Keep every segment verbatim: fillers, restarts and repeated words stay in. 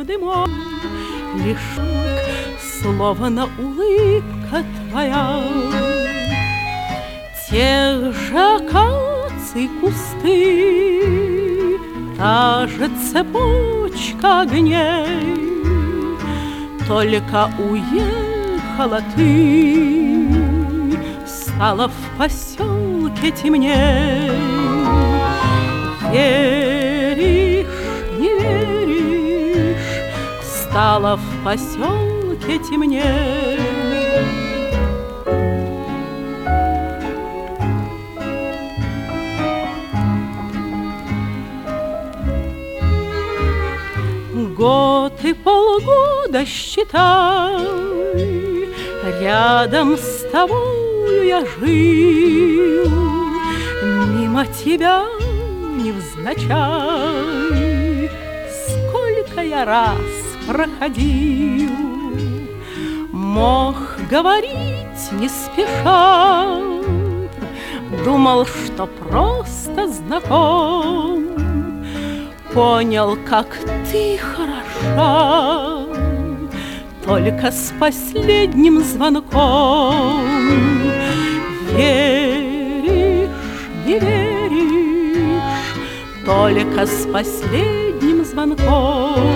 дымок. Лишь словно улыбка твоя. Тех же акаций кусты, та же цепочка огней. Только уехала ты, стало в поселке темней. Веришь, не веришь, стало в поселке темней. Год и полгода, считай, рядом с тобою я жил, мимо тебя невзначай. Сколько я раз проходил, мог говорить не спеша, думал, что просто знаком. Понял, как ты хороша, только с последним звонком. Веришь, не веришь, только с последним звонком.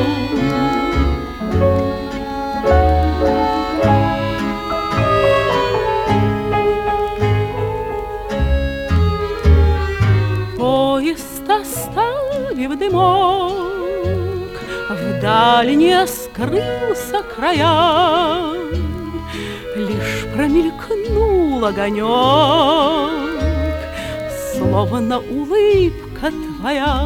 Поезд оставив дымок, вдаль не скрылся края, лишь промелькнул огонек, словно улыбка твоя.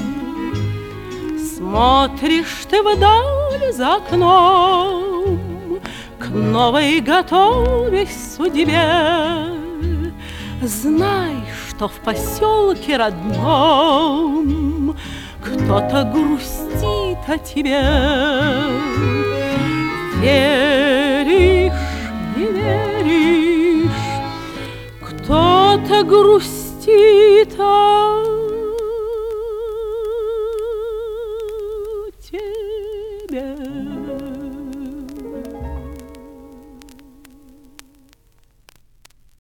Смотришь ты вдаль за окном, к новой готовясь судьбе. Знай, что в поселке родном кто-то грустит о тебе. Веришь, не веришь, кто-то грустит о тебе.